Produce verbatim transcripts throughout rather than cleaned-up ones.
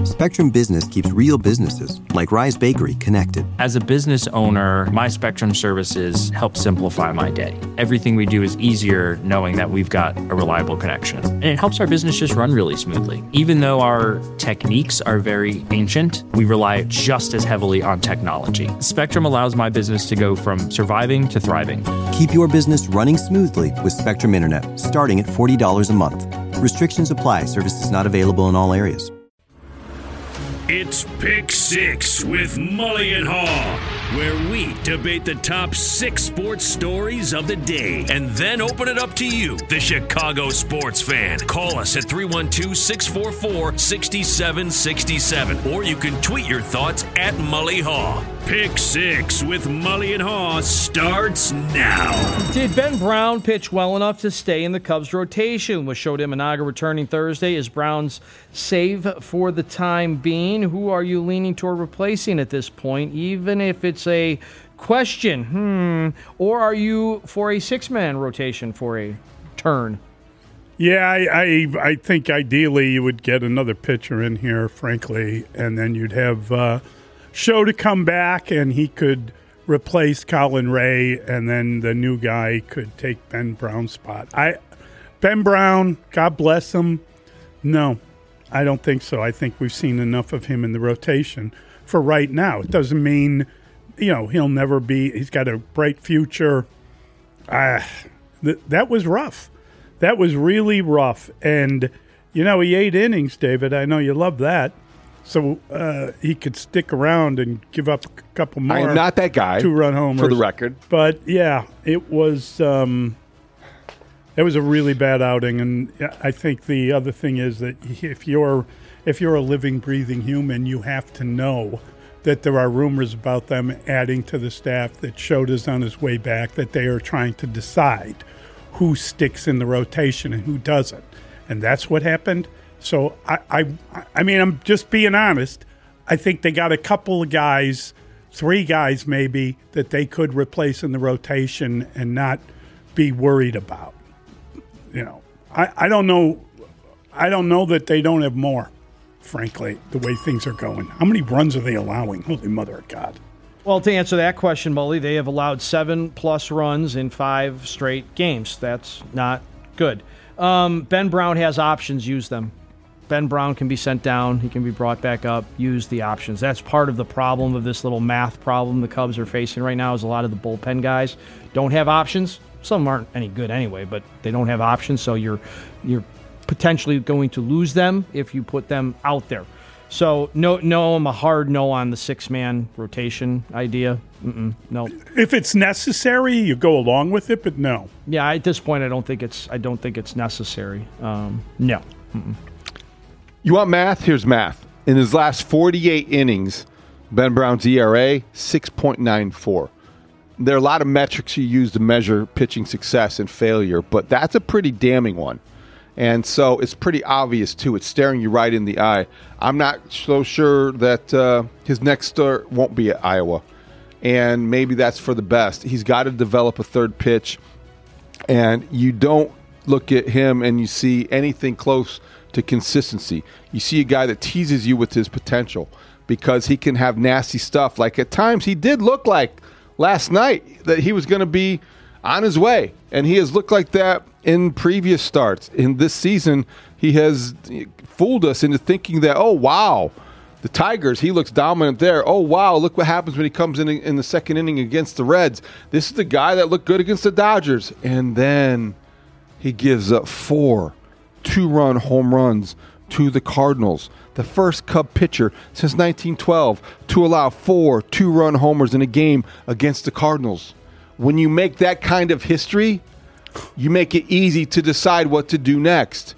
Spectrum Business keeps real businesses, like Rise Bakery, connected. As a business owner, my Spectrum services help simplify my day. Everything we do is easier knowing that we've got a reliable connection. And it helps our business just run really smoothly. Even though our techniques are very ancient, we rely just as heavily on technology. Spectrum allows my business to go from surviving to thriving. Keep your business running smoothly with Spectrum Internet, starting at forty dollars a month. Restrictions apply. Services not available in all areas. It's Pick Six with Mully and Haw, where we debate the top six sports stories of the day and then open it up to you, the Chicago sports fan. Call us at three one two, six four four, six seven six seven, or you can tweet your thoughts at Mully Haw. Pick Six with Mully and Haw starts now. Did Ben Brown pitch well enough to stay in the Cubs rotation? With Shota Imanaga returning Thursday, is Brown's save for the time being? Who are you leaning toward replacing at this point, even if it's a question? Hmm. Or are you for a six-man rotation for a turn? Yeah, I, I I think ideally you would get another pitcher in here, frankly, and then you'd have uh, Show to come back, and he could replace Colin Ray, and then the new guy could take Ben Brown's spot. I Ben Brown, God bless him. No, I don't think so. I think we've seen enough of him in the rotation for right now. It doesn't mean, you know, he'll never be. He's got a bright future. Uh, th- that was rough. That was really rough. And, you know, he ate innings, David. I know you love that. So uh, he could stick around and give up a couple more. I am not that guy. Two-run homers. For the record. But, yeah, it was um, it was a really bad outing. And I think the other thing is that if you're if you're a living, breathing human, you have to know that there are rumors about them adding to the staff, that Shota's on his way back, that they are trying to decide who sticks in the rotation and who doesn't. And that's what happened. So, I, I I mean, I'm just being honest. I think they got a couple of guys, three guys maybe, that they could replace in the rotation and not be worried about. You know, I, I don't know. I don't know that they don't have more, frankly, the way things are going. How many runs are they allowing? Holy mother of God. Well, to answer that question, Mully, they have allowed seven-plus runs in five straight games. That's not good. Um, Ben Brown has options. Use them. Ben Brown can be sent down. He can be brought back up. Use the options. That's part of the problem of this little math problem the Cubs are facing right now is a lot of the bullpen guys don't have options. Some aren't any good anyway, but they don't have options, so you're you're potentially going to lose them if you put them out there. So, no, no, I'm a hard no on the six-man rotation idea. Mm-mm, no. If it's necessary, you go along with it, but no. Yeah, at this point, I don't think it's. I don't think it's necessary. Um, no. Mm-mm. You want math? Here's math. In his last forty-eight innings, Ben Brown's E R A, six point nine four. There are a lot of metrics you use to measure pitching success and failure, but that's a pretty damning one. And so it's pretty obvious, too. It's staring you right in the eye. I'm not so sure that uh, his next start won't be at Iowa. And maybe that's for the best. He's got to develop a third pitch. And you don't look at him and you see anything close to consistency. You see a guy that teases you with his potential because he can have nasty stuff. Like at times he did look like last night that he was going to be on his way. And he has looked like that in previous starts. In this season, he has fooled us into thinking that, oh, wow, the Tigers, he looks dominant there. Oh, wow, look what happens when he comes in in the second inning against the Reds. This is the guy that looked good against the Dodgers. And then he gives up four two-run home runs to the Cardinals. The first Cub pitcher since nineteen twelve to allow four two-run homers in a game against the Cardinals. When you make that kind of history, you make it easy to decide what to do next.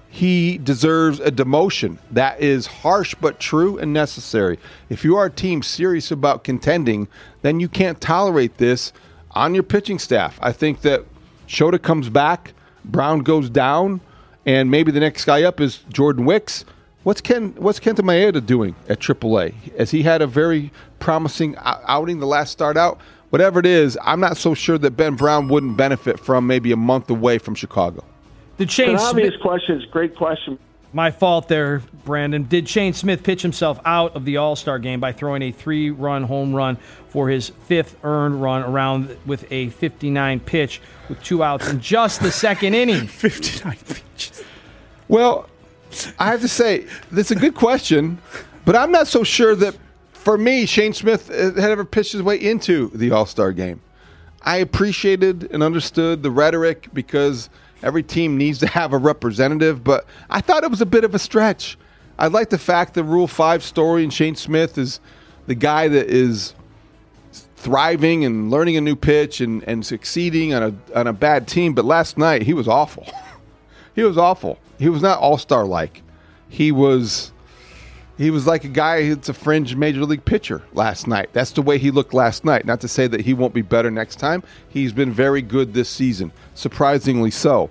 He deserves a demotion. That is harsh but true and necessary. If you are a team serious about contending, then you can't tolerate this on your pitching staff. I think that Shota comes back, Brown goes down, and maybe the next guy up is Jordan Wicks. What's Ken? What's Kenta Maeda doing at triple A? As he had a very promising outing the last start out. Whatever it is, I'm not so sure that Ben Brown wouldn't benefit from maybe a month away from Chicago. The Shane An obvious Smith- question is a great question. My fault there, Brandon. Did Shane Smith pitch himself out of the All-Star game by throwing a three-run home run for his fifth earned run around with a fifty-nine pitch with two outs in just the second inning? fifty-nine pitches. Well, I have to say, that's a good question, but I'm not so sure that, for me, Shane Smith had ever pitched his way into the All-Star game. I appreciated and understood the rhetoric because every team needs to have a representative, but I thought it was a bit of a stretch. I like the fact that Rule five story and Shane Smith is the guy that is thriving and learning a new pitch and, and succeeding on a on a bad team, but last night he was awful. He was awful. He was not all-star-like. He was he was like a guy that's a fringe major league pitcher last night. That's the way he looked last night. Not to say that he won't be better next time. He's been very good this season, surprisingly so.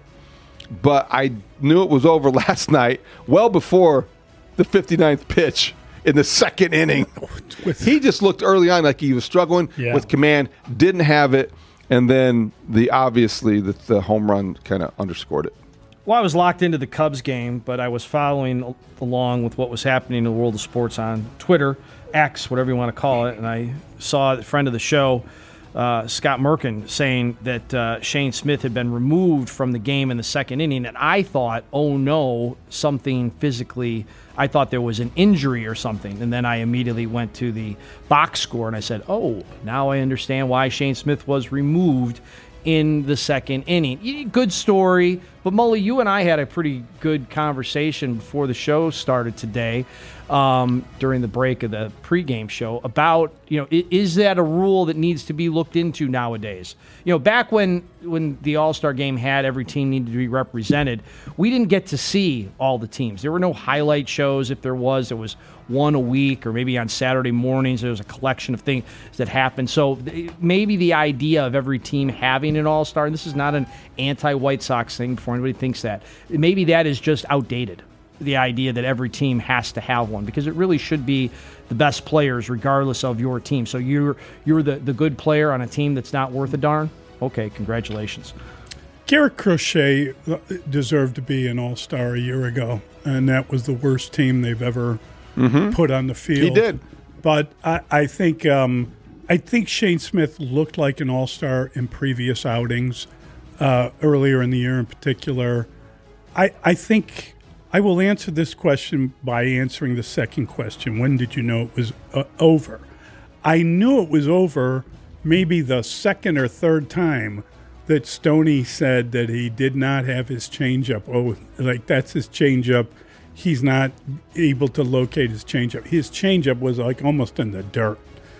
But I knew it was over last night, well before the fifty-ninth pitch in the second inning. He just looked early on like he was struggling yeah. with command, didn't have it, and then the obviously the, the home run kind of underscored it. Well, I was locked into the Cubs game, but I was following along with what was happening in the world of sports on Twitter, X, whatever you want to call it, and I saw a friend of the show, uh, Scott Merkin, saying that uh, Shane Smith had been removed from the game in the second inning, and I thought, oh no, something physically, I thought there was an injury or something, and then I immediately went to the box score, and I said, oh, now I understand why Shane Smith was removed in the second inning. Good story, but Mully, you and I had a pretty good conversation before the show started today, um, during the break of the pregame show, about, you know, is that a rule that needs to be looked into nowadays? You know, back when when the All-Star game had every team needed to be represented, we didn't get to see all the teams. There were no highlight shows. If there was, it was one a week, or maybe on Saturday mornings there was a collection of things that happened. So maybe the idea of every team having an All-Star, and this is not an anti-White Sox thing before anybody thinks that, maybe that is just outdated, the idea that every team has to have one, because it really should be the best players regardless of your team. So you're you're the, the good player on a team that's not worth a darn? Okay, congratulations. Garrett Crochet deserved to be an All-Star a year ago, and that was the worst team they've ever mm-hmm. put on the field. He did. But I, I think um, I think Shane Smith looked like an All-Star in previous outings, uh, earlier in the year in particular. I, I think I will answer this question by answering the second question. When did you know it was uh, over? I knew it was over maybe the second or third time that Stoney said that he did not have his changeup. Oh, like that's his changeup. He's not able to locate his changeup. His changeup was like almost in the dirt.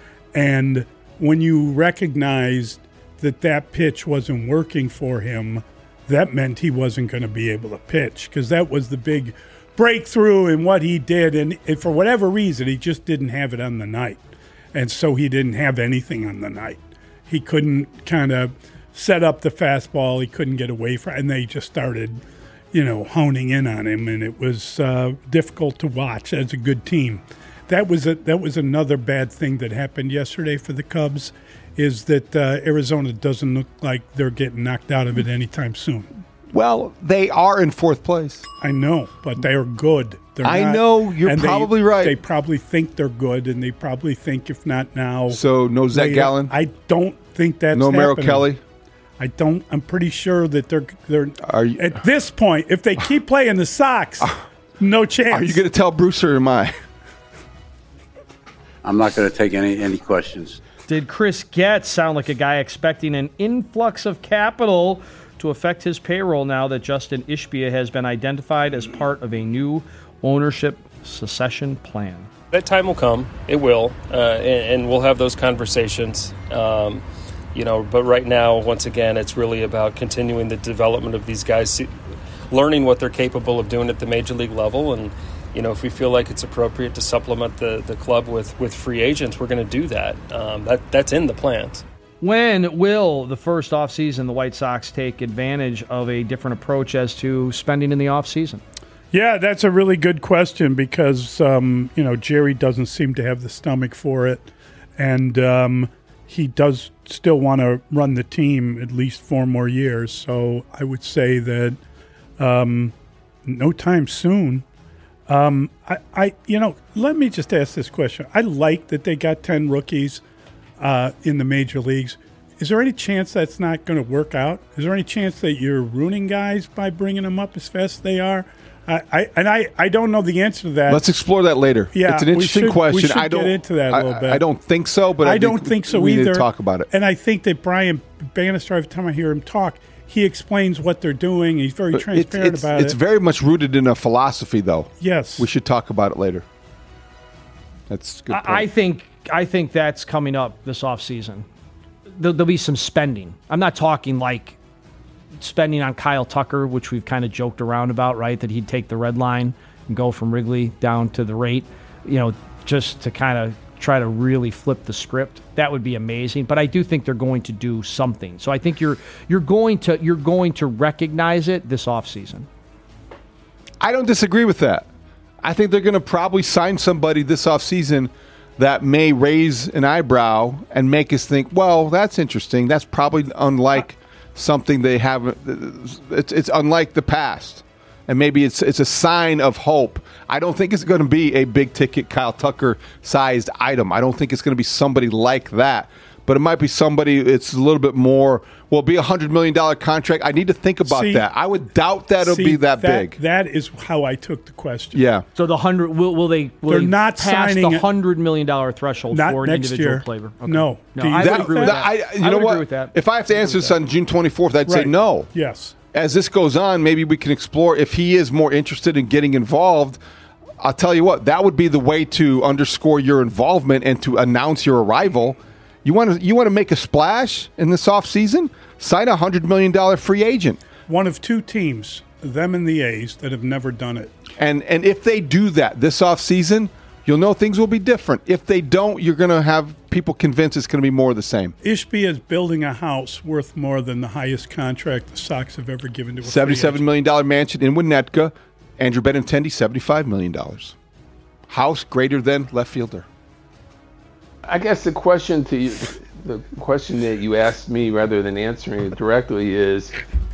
And when you recognized that that pitch wasn't working for him, that meant he wasn't going to be able to pitch, because that was the big breakthrough in what he did. And for whatever reason, he just didn't have it on the night. And so he didn't have anything on the night. He couldn't kind of set up the fastball. He couldn't get away from it. And they just started, you know, honing in on him. And it was uh, difficult to watch as a good team. That was a, that was another bad thing that happened yesterday for the Cubs, is that uh, Arizona doesn't look like they're getting knocked out of it anytime soon. Well, they are in fourth place. I know, but they are good. They're I not, know, you're and probably they, right. They probably think they're good, and they probably think, if not now. So no Zach later. Gallen? I don't think that's No Merrill happening. Kelly? I don't. I'm pretty sure that they're they're Are you, at this point. If they keep playing the Sox, no chance. Are you going to tell Bruce, or am I? I'm not going to take any any questions. Did Chris Getz sound like a guy expecting an influx of capital to affect his payroll now that Justin Ishbia has been identified as part of a new ownership succession plan? That time will come. It will, uh, and, and we'll have those conversations. Um, you know, but right now, once again, it's really about continuing the development of these guys, learning what they're capable of doing at the major league level, and you know, if we feel like it's appropriate to supplement the, the club with, with free agents, we're going to do that. Um, that that's in the plans. When will the first offseason the White Sox take advantage of a different approach as to spending in the offseason? Yeah, that's a really good question, because um, you know, Jerry doesn't seem to have the stomach for it, and um, he does still want to run the team at least four more years. So I would say that um, no time soon. Um, I, I, you know, let me just ask this question. I like that they got ten rookies uh, in the major leagues. Is there any chance that's not going to work out? Is there any chance that you're ruining guys by bringing them up as fast as they are? I, I and I, I don't know the answer to that. Let's explore that later. Yeah, it's an interesting we should, question. We should I don't get into that a little I, bit. I don't think so, but I, I don't think, think so we either. need to talk about it. And I think that Brian Bannister, every time I hear him talk, he explains what they're doing. He's very But transparent it's, it's, about it's it. It's very much rooted in a philosophy, though. Yes, we should talk about it later. That's a good point. I, I think I think that's coming up this offseason. There, there'll be some spending. I'm not talking like spending on Kyle Tucker, which we've kind of joked around about, right? That he'd take the red line and go from Wrigley down to the rate, you know, just to kind of try to really flip the script. That would be amazing. But I do think they're going to do something. So I think you're you're going to you're going to recognize it this offseason. I don't disagree with that. I think they're going to probably sign somebody this offseason that may raise an eyebrow and make us think, well, that's interesting. That's probably unlike something they haven't. It's, it's unlike the past. And maybe it's it's a sign of hope. I don't think it's going to be a big-ticket Kyle Tucker-sized item. I don't think it's going to be somebody like that. But it might be somebody it's a little bit more, well, be a one hundred million dollars contract. I need to think about See, that. I would doubt that it'll See, be that, that big. That is how I took the question. Yeah. So the hundred will will they will They're they not pass signing the it- hundred million dollar threshold Not for an next individual year. player? No. no, Do you I think would agree with that- that. I- you I know would what? agree with that. If I have to answer this on June twenty-fourth, I'd say Right. no. Yes. As this goes on, maybe we can explore if he is more interested in getting involved. I'll tell you what, that would be the way to underscore your involvement and to announce your arrival. You want to you want to make a splash in this offseason? Sign a one hundred million dollars free agent. One of two teams, them and the A's, that have never done it. And and if they do that this offseason, you'll know things will be different. If they don't, you're going to have people convinced it's going to be more of the same. Ishbia is building a house worth more than the highest contract the Sox have ever given to a free seventy-seven agent. million dollars mansion in Winnetka. Andrew Benintendi, seventy-five million dollars. House greater than left fielder. I guess the question to you, the question that you asked me rather than answering it directly is,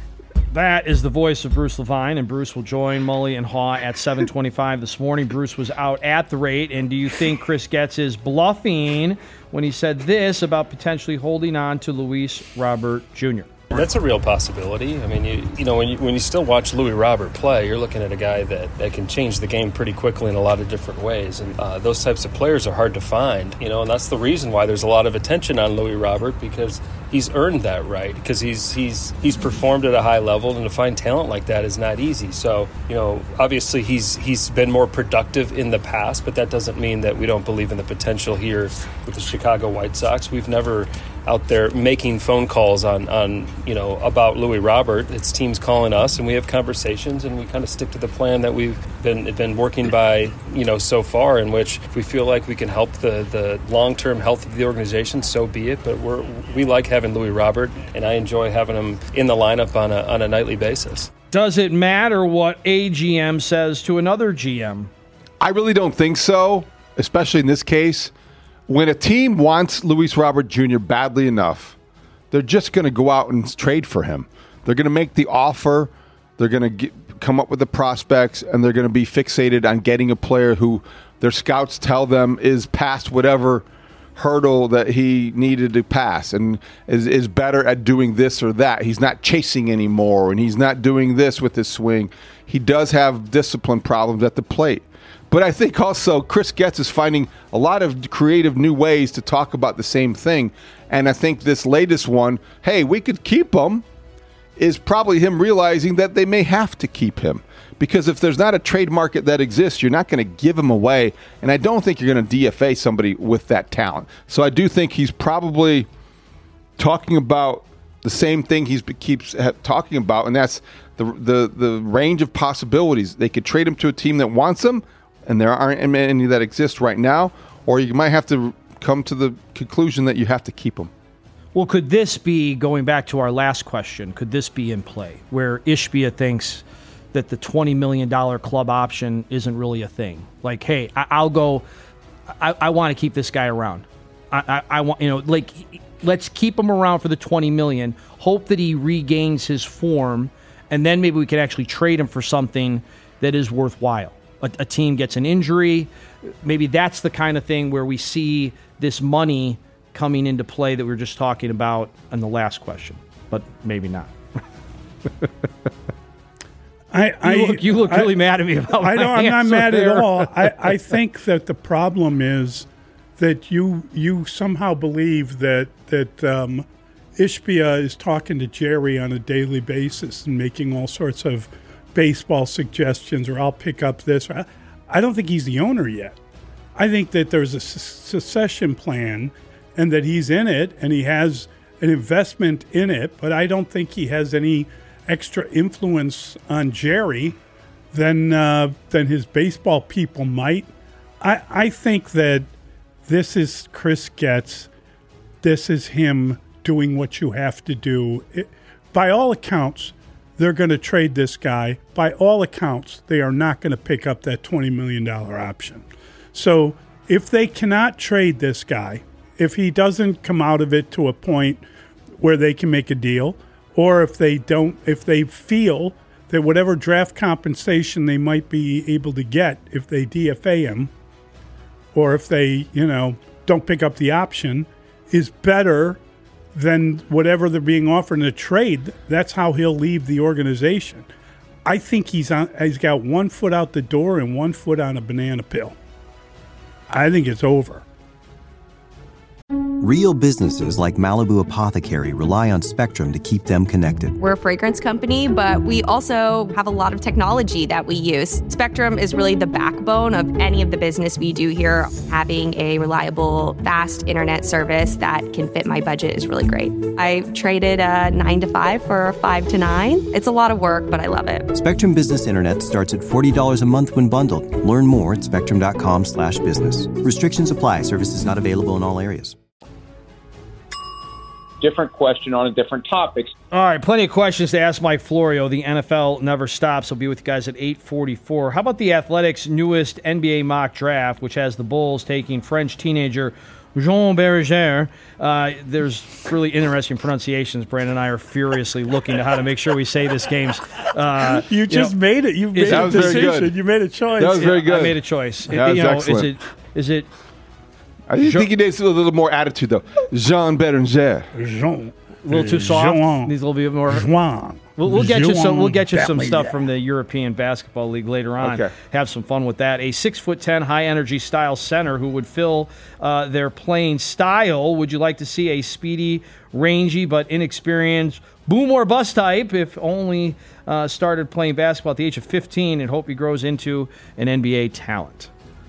That is the voice of Bruce Levine, and Bruce will join Mully and Haw at seven twenty-five this morning. Bruce was out at the rate, and do you think Chris Getz is bluffing when he said this about potentially holding on to Luis Robert Junior? That's a real possibility. I mean, you, you know, when you when you still watch Louis Robert play, you're looking at a guy that, that can change the game pretty quickly in a lot of different ways. And uh, those types of players are hard to find, you know, and that's the reason why there's a lot of attention on Louis Robert, because he's earned that right, because he's he's he's performed at a high level, and to find talent like that is not easy. So, you know, obviously he's he's been more productive in the past, but that doesn't mean that we don't believe in the potential here with the Chicago White Sox. We've never out there making phone calls on, on you know, about Louis Robert. It's teams calling us, and we have conversations, and we kind of stick to the plan that we've been been working by, you know, so far, in which if we feel like we can help the, the long-term health of the organization, so be it. But we're we like having Louis Robert, and I enjoy having him in the lineup on a on a nightly basis. Does it matter what a G M says to another G M? I really don't think so, especially in this case. When a team wants Luis Robert Junior badly enough, they're just going to go out and trade for him. They're going to make the offer. They're going to come up with the prospects, and they're going to be fixated on getting a player who their scouts tell them is past whatever hurdle that he needed to pass and is, is better at doing this or that. He's not chasing anymore, and he's not doing this with his swing. He does have discipline problems at the plate. But I think also Chris Getz is finding a lot of creative new ways to talk about the same thing. And I think this latest one, hey, we could keep him, is probably him realizing that they may have to keep him. Because if there's not a trade market that exists, you're not going to give him away. And I don't think you're going to D F A somebody with that talent. So I do think he's probably talking about the same thing he keeps talking about, and that's the, the, the range of possibilities. They could trade him to a team that wants him, and there aren't any that exist right now, or you might have to come to the conclusion that you have to keep them. Well, could this be, going back to our last question, could this be in play, where Ishbia thinks that the twenty million dollars club option isn't really a thing? Like, hey, I- I'll go, I, I want to keep this guy around. I-, I-, I want, you know, like, let's keep him around for the twenty million dollars, hope that he regains his form, and then maybe we can actually trade him for something that is worthwhile. A, a team gets an injury. Maybe that's the kind of thing where we see this money coming into play that we were just talking about in the last question, but maybe not. I, I, you look, you look really I, mad at me about I my don't, I'm not answer mad there. at all. I, I think that the problem is that you you somehow believe that that um, Ishbia is talking to Jerry on a daily basis and making all sorts of baseball suggestions, or I'll pick up this. I, I don't think he's the owner yet. I think that there's a succession plan and that he's in it and he has an investment in it, but I don't think he has any extra influence on Jerry than uh, than his baseball people might. I, I think that this is Chris Getz. This is him doing what you have to do. It, by all accounts, they're going to trade this guy. By all accounts, they are not going to pick up that twenty million dollars option. So if they cannot trade this guy, if he doesn't come out of it to a point where they can make a deal, or if they don't, if they feel that whatever draft compensation they might be able to get if they D F A him, or if they, you know, don't pick up the option, is better than whatever they're being offered in a trade, that's how he'll leave the organization. I think he's on, he's got one foot out the door and one foot on a banana peel. I think it's over. Real businesses like Malibu Apothecary rely on Spectrum to keep them connected. We're a fragrance company, but we also have a lot of technology that we use. Spectrum is really the backbone of any of the business we do here. Having a reliable, fast internet service that can fit my budget is really great. I traded a nine to five for a five to nine. It's a lot of work, but I love it. Spectrum Business Internet starts at forty dollars a month when bundled. Learn more at spectrum.com slash business. Restrictions apply. Services not available in all areas. Different question on a different topic. All right, plenty of questions to ask Mike Florio. The N F L never stops. I'll be with you guys at eight forty-four. How about the Athletics' newest N B A mock draft, which has the Bulls taking French teenager Jean Berger? Uh, there's really interesting pronunciations. Brandon and I are furiously looking to how to make sure we say this game's. Uh, you just you know, made it. You made a decision. You made a choice. That was very good. I made a choice. That was you know, excellent. Is it? Is it? I Jean, think he needs a little more attitude, though. Jean Berger. Jean. A little too soft. Jean. Needs a little bit more. Jean. We'll, we'll get you some. We'll get you some Jean. stuff from the European Basketball League later on. Okay. Have some fun with that. A six foot ten, high energy style center who would fill uh, their playing style. Would you like to see a speedy, rangy but inexperienced boom or bust type? If only uh, started playing basketball at the age of fifteen, and hope he grows into an N B A talent.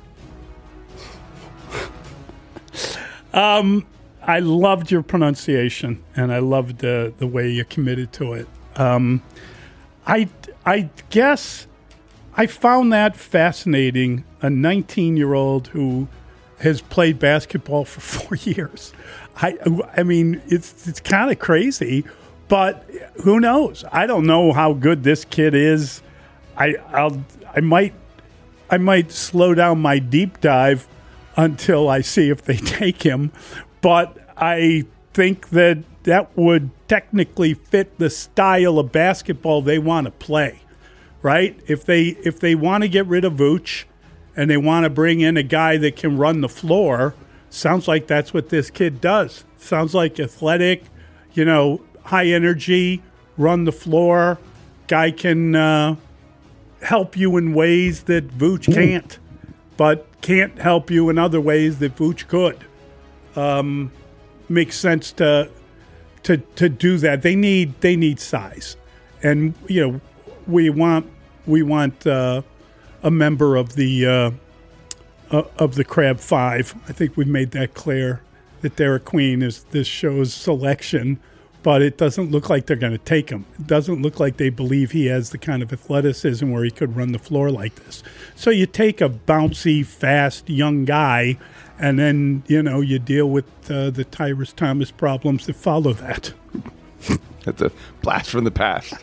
Um, I loved your pronunciation, and I loved the the way you committed to it. Um, I I guess I found that fascinating. A nineteen-year-old who has played basketball for four years. I I mean, it's it's kind of crazy, but who knows? I don't know how good this kid is. I I'll I might I might slow down my deep dive until I see if they take him. But I think that that would technically fit the style of basketball they want to play, right? If they if they want to get rid of Vooch and they want to bring in a guy that can run the floor, sounds like that's what this kid does. Sounds like athletic, you know, high energy, run the floor. Guy can uh, help you in ways that Vooch can't, but can't help you in other ways that Vooch could. Um, makes sense to to to do that. They need they need size, and you know we want we want uh, a member of the uh, uh, of the Crab Five. I think we've made that clear that Derek Queen is this show's selection, but it doesn't look like they're going to take him. It doesn't look like they believe he has the kind of athleticism where he could run the floor like this. So you take a bouncy, fast, young guy, and then, you know, you deal with uh, the Tyrus Thomas problems that follow that. That's a blast from the past.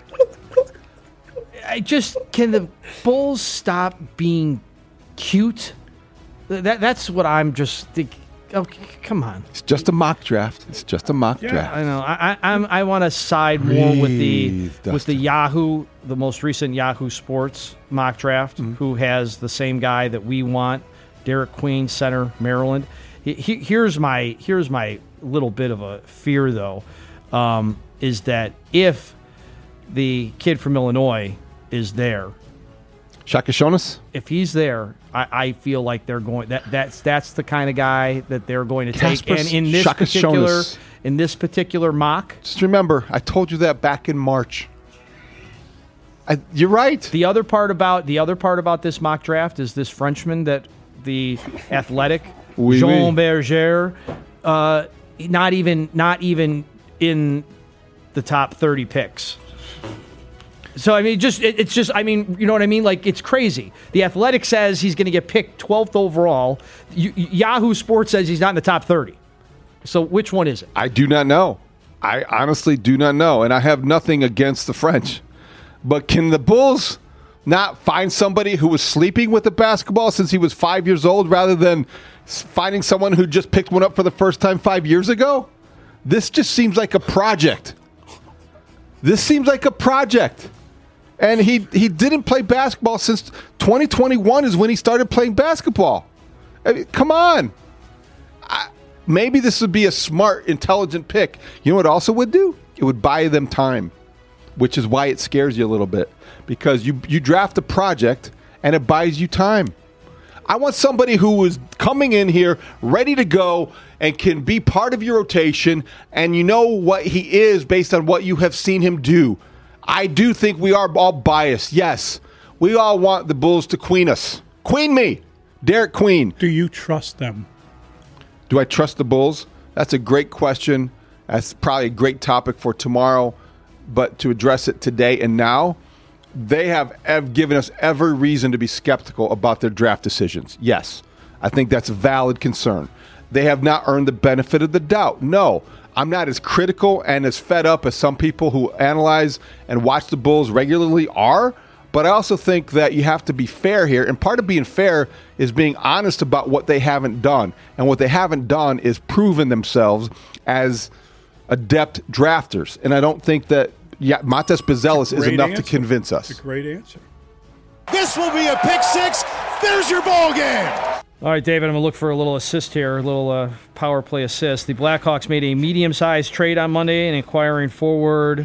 I just, can the Bulls stop being cute? That That's what I'm just thinking. Okay, come on. It's just a mock draft. It's just a mock Yeah, draft. I know. I I, I'm, I want to side more with the Breathe, with the Dustin. Yahoo, the most recent Yahoo Sports mock draft, Mm-hmm. who has the same guy that we want, Derek Queen, center, Maryland. He, he, here's my here's my little bit of a fear though, um, is that if the kid from Illinois is there, Shaka Shonas? if he's there, I, I feel like they're going that that's that's the kind of guy that they're going to take. Kasper And in this Shaka particular Shonas. in this particular mock, Just remember, I told you that back in March. I, you're right. the other part about the other part about this mock draft is this Frenchman that the athletic Oui, Jean oui. Berger, uh, not even not even in the top thirty picks. So I mean, just it, it's just I mean, you know what I mean? Like it's crazy. The Athletic says he's going to get picked twelfth overall. Y- Yahoo Sports says he's not in the top thirty. So which one is it? I do not know. I honestly do not know. And I have nothing against the French. But can the Bulls not find somebody who was sleeping with the basketball since he was five years old rather than s- finding someone who just picked one up for the first time five years ago? This just seems like a project. This seems like a project. And he, he didn't play basketball since twenty twenty-one is when he started playing basketball. I mean, come on. I, maybe this would be a smart, intelligent pick. You know what it also would do? It would buy them time, which is why it scares you a little bit. Because you, you draft a project and it buys you time. I want somebody who is coming in here ready to go and can be part of your rotation, and you know what he is based on what you have seen him do. I do think we are all biased. Yes, we all want the Bulls to queen us. Queen me. Derek Queen. Do you trust them? Do I trust the Bulls? That's a great question. That's probably a great topic for tomorrow. But to address it today and now, they have ev- given us every reason to be skeptical about their draft decisions. Yes, I think that's a valid concern. They have not earned the benefit of the doubt. No, I'm not as critical and as fed up as some people who analyze and watch the Bulls regularly are, but I also think that you have to be fair here, and part of being fair is being honest about what they haven't done, and what they haven't done is proven themselves as adept drafters, and I don't think that yeah, Matas Bezelis is Great enough answer. to convince us. It's a great answer. This will be a pick six. There's your ball game. All right, David, I'm going to look for a little assist here, a little uh, power play assist. The Blackhawks made a medium-sized trade on Monday and acquiring forward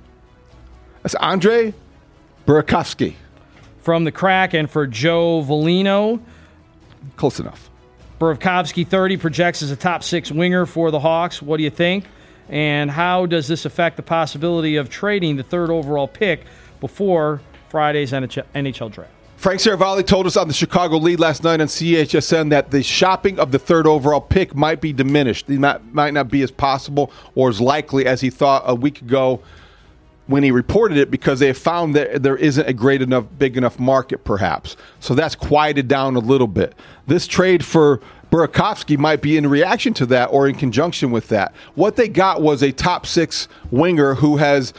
That's Andre Burakovsky. from the Kraken for Joe Volino. Close enough. Burakovsky, thirty, projects as a top six winger for the Hawks. What do you think? And how does this affect the possibility of trading the third overall pick before Friday's N H L draft? Frank Saravalli told us on the Chicago Lead last night on C H S N that the shopping of the third overall pick might be diminished. It might, might not be as possible or as likely as he thought a week ago when he reported it, because they have found that there isn't a great enough, big enough market, perhaps. So that's quieted down a little bit. This trade for Burakovsky might be in reaction to that or in conjunction with that. What they got was a top six winger who has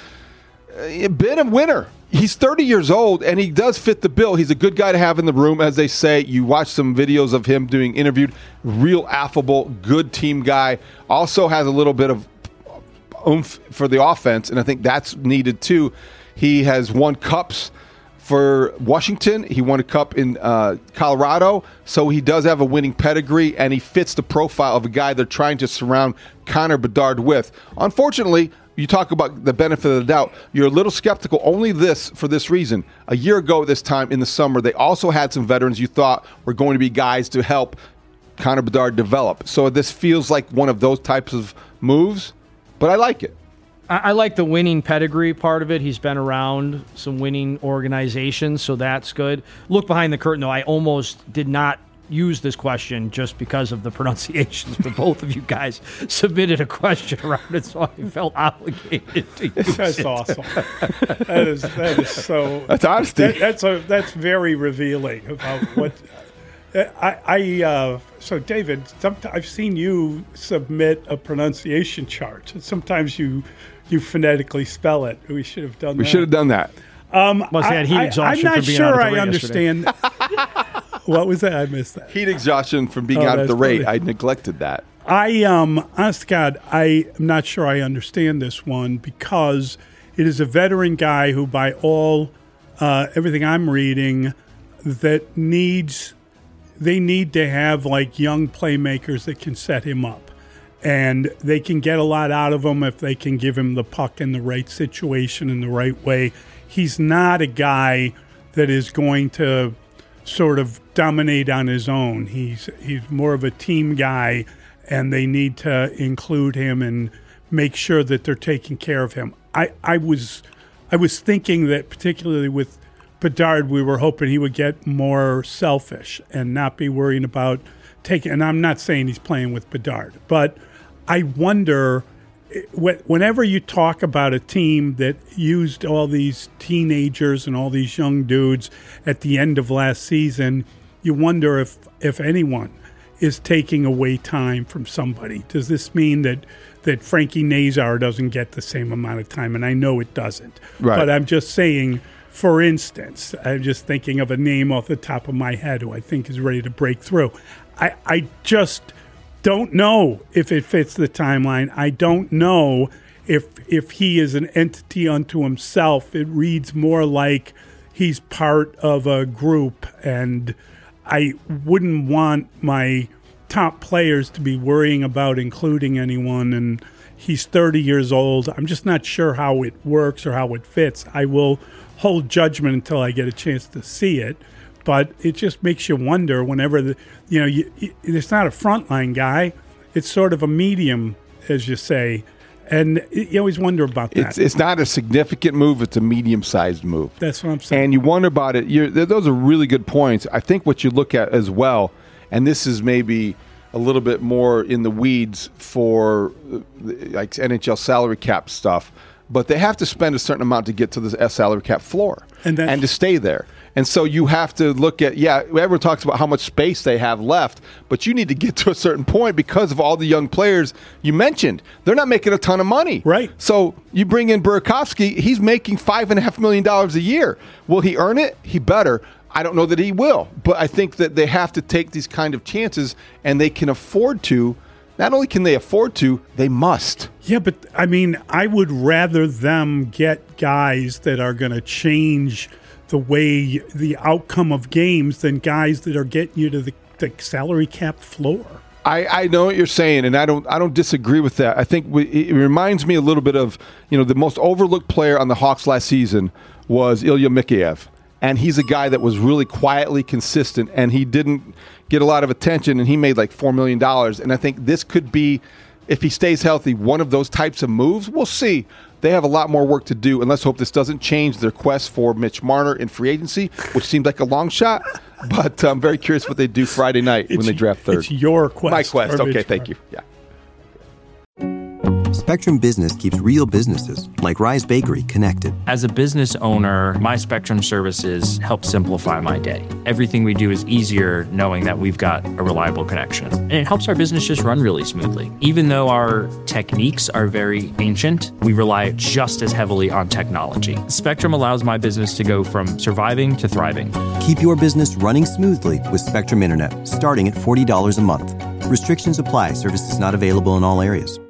been a winner. He's thirty years old, and he does fit the bill. He's a good guy to have in the room, as they say. You watch some videos of him doing interviewed. Real affable, good team guy. Also has a little bit of oomph for the offense, and I think that's needed too. He has won cups for Washington. He won a cup in uh, Colorado, so he does have a winning pedigree, and he fits the profile of a guy they're trying to surround Connor Bedard with. Unfortunately, you talk about the benefit of the doubt. You're a little skeptical. Only this for this reason. A year ago at this time in the summer, they also had some veterans you thought were going to be guys to help Connor Bedard develop. So this feels like one of those types of moves, but I like it. I, I like the winning pedigree part of it. He's been around some winning organizations, so that's good. Look behind the curtain, though. I almost did not use this question just because of the pronunciations, but both of you guys submitted a question around it, so I felt obligated to use That's it. awesome. That is that is so. That's honesty. That, that's a that's very revealing about what. I, I uh, so David, somet- I've seen you submit a pronunciation chart. Sometimes you you phonetically spell it. We should have done. We that. should have done that. Um, Must have had heat I, exhaustion I'm not from being sure on it I the radio yesterday. understand What was that? I missed that. Heat exhaustion from being Oh, out at the that's rate. funny. I neglected that. I, um, honest to God, I am not sure I understand this one because it is a veteran guy who, by all, uh, everything I'm reading, that needs, they need to have like young playmakers that can set him up. And they can get a lot out of him if they can give him the puck in the right situation in the right way. He's not a guy that is going to sort of dominate on his own. He's he's more of a team guy, and they need to include him and make sure that they're taking care of him. I, I was I was thinking that particularly with Bedard, we were hoping he would get more selfish and not be worrying about taking. And I'm not saying he's playing with Bedard, but I wonder, whenever you talk about a team that used all these teenagers and all these young dudes at the end of last season, you wonder if, if anyone is taking away time from somebody. Does this mean that, that Frankie Nazar doesn't get the same amount of time? And I know it doesn't. Right. But I'm just saying, for instance, I'm just thinking of a name off the top of my head who I think is ready to break through. I, I just don't know if it fits the timeline. I don't know if if he is an entity unto himself. It reads more like he's part of a group, and I wouldn't want my top players to be worrying about including anyone, and he's thirty years old. I'm just not sure how it works or how it fits. I will hold judgment until I get a chance to see it. But it just makes you wonder whenever, the, you know, you, you, it's not a frontline guy. It's sort of a medium, as you say. And you always wonder about that. It's, it's not a significant move. It's a medium-sized move. That's what I'm saying. And you wonder about it. You're, those are really good points. I think what you look at as well, and this is maybe a little bit more in the weeds for like N H L salary cap stuff, but they have to spend a certain amount to get to the salary cap floor and, and to stay there. And so you have to look at, yeah, everyone talks about how much space they have left, but you need to get to a certain point because of all the young players you mentioned. They're not making a ton of money. Right. So you bring in Burakovsky, he's making five and a half million dollars a year. Will he earn it? He better. I don't know that he will, but I think that they have to take these kind of chances, and they can afford to. Not only can they afford to, they must. Yeah, but I mean, I would rather them get guys that are going to change the way the outcome of games than guys that are getting you to the, the salary cap floor. I, I know what you're saying, and I don't I don't disagree with that. I think we, it reminds me a little bit of, you know, the most overlooked player on the Hawks last season was Ilya Mikheyev. And he's a guy that was really quietly consistent, and he didn't get a lot of attention, and he made like four million dollars. And I think this could be, if he stays healthy, one of those types of moves. We'll see. They have a lot more work to do, and let's hope this doesn't change their quest for Mitch Marner in free agency, which seemed like a long shot. But I'm very curious what they do Friday night it's, when they draft third. It's your quest. My quest. Okay, Mitch thank you. Yeah. Spectrum Business keeps real businesses, like Rise Bakery, connected. As a business owner, my Spectrum services help simplify my day. Everything we do is easier knowing that we've got a reliable connection. And it helps our business just run really smoothly. Even though our techniques are very ancient, we rely just as heavily on technology. Spectrum allows my business to go from surviving to thriving. Keep your business running smoothly with Spectrum Internet, starting at forty dollars a month. Restrictions apply. Services not available in all areas.